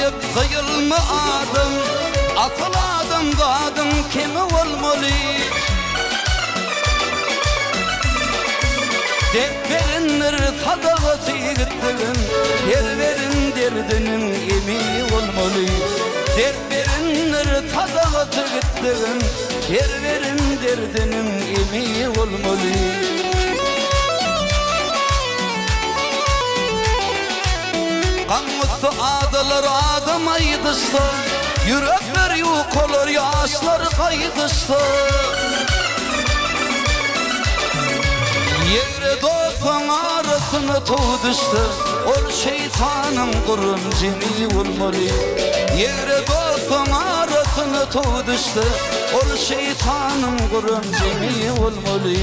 deyip kıyılma adım, atıladım kadın kimi olmalı? Dep verinler sadakası gittin, yer verin derdinin emi olmalı. Dep verinler sadakası gittin, yer verin derdinin emi olmalı. Kanmuttu adılar adım aydıştı, yürekler yok olur yaşlar kaydıştı. Yere dostun arasını tuğdıştı, ol şeytanın kurun cemi olmalı. Yere dostun arasını tuğdıştı, ol şeytanın kurun cemi olmalı.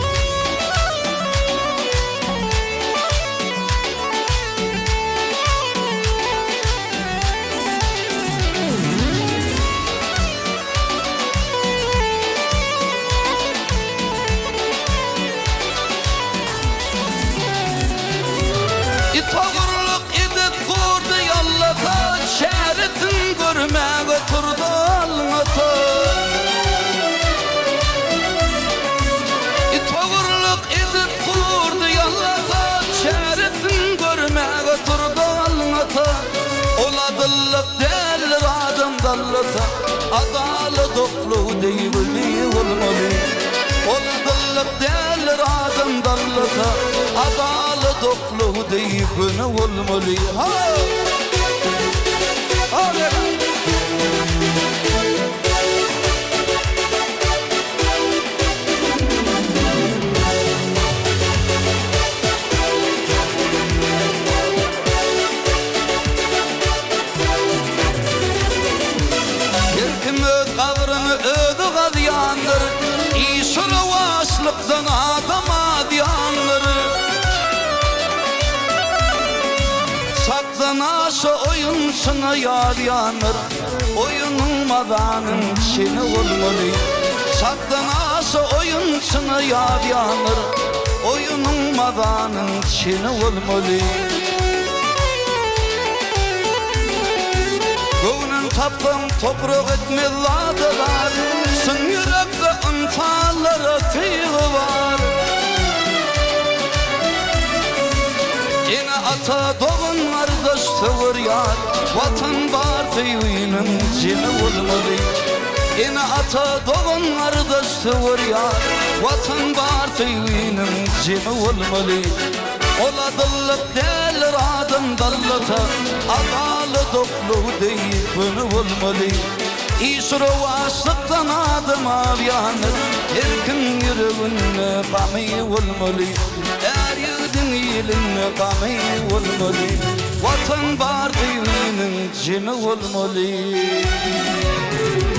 Tağırlık edip kurdu yallata, şeritin görmeye götürdü alnata. Tağırlık edip kurdu yallata, şeritin görmeye götürdü alnata. Oladıllık derler adım dallata, adalı doklu değil mi olmalı? Oladıllık derler adım dallata, adalı doklu deyip ne olmalı? Ha! Hadi! Kim öd kavrını ödü kadyandır, İşini vaslıktan adama diyandır. Saklanası oyunsuna yar yanır, oyunun madanın içine olmalı. Saklanası oyunsuna yar yanır, oyunun madanın içine olmalı. Gönün taptım toprak etmez adılar, sın yürekte ınsallara tıyı var. Yine ata doğun kardeş sıvır yar, vatan var tıyının cini olmalı. Yine ata doğun kardeş sıvır yar, vatan var tıyının cini olmalı. Oladıllık derler adım dallata, adalı doklu deyip ne olmalı? İsro vaslıktan adım avyanır, her kim yüreğine kamı olmalı. Er yudun iline kamı olmalı, vatan var dinin cini olmalı.